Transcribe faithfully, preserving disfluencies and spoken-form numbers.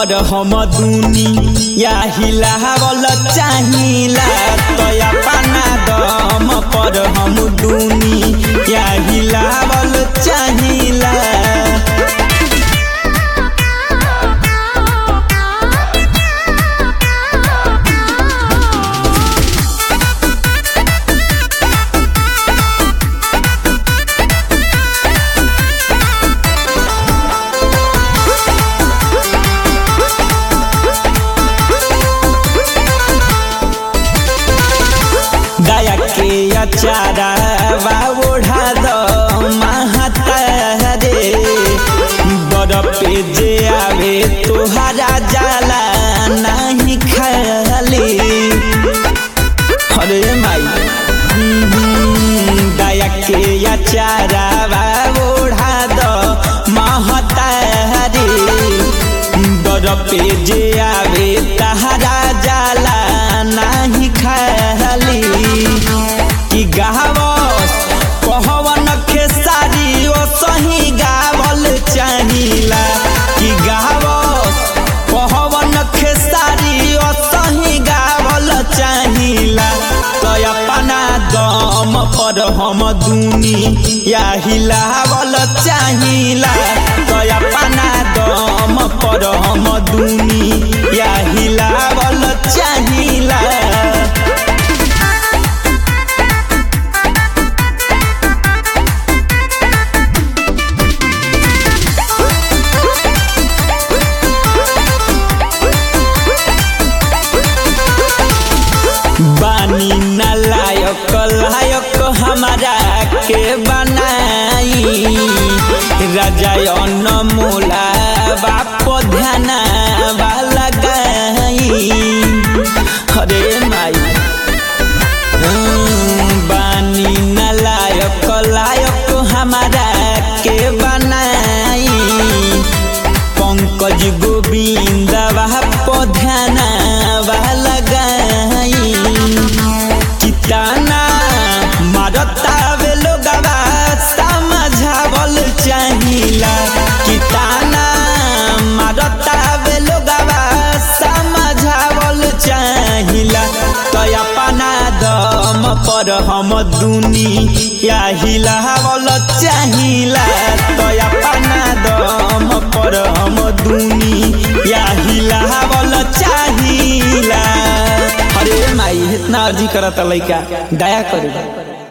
पर हम दुनी या हिलावल चाहिला तो अपना दम पर हम दुनी या हिलावल चाहिला। दया के अचारा वा ओढ़ा दो महता रे बड़ पे जे आवे तोहरा जाला नहीं खाली। अरे माई दया के अचारा वा ओढ़ा दो महता रे बड़ पे जे आवे तोहरा जाला नहीं खाली। कि गावस कहवन खेसारी ओ सही गावल चाहिला कि गावस कहवन खेसारी ओ सही गावल चाहिला तो अपना दम पर हम दुनी या हिलावल चाहिला तो अपना दम पर हम दुनी या हिलावल चाहिला। बानी न लायक लायक हमारा के बनाई राजा अनमोला बाप ध्यान लगाई। हरे माई बानी न लायक लायक हमारा के बनाई पंकज गोविंद बाप ध्यान लगाई। कितना मारता वे लोगवा समझावल चाहिला कितना मारता वे लोगवा समझावल चाहिला तो अपना दम पर हम दुनी या हिलावल चाहिला तो अपना दम पर हम दुनी या हिलावल चाहिला। अरे माई इतना अर्जी करता लइका दया करू।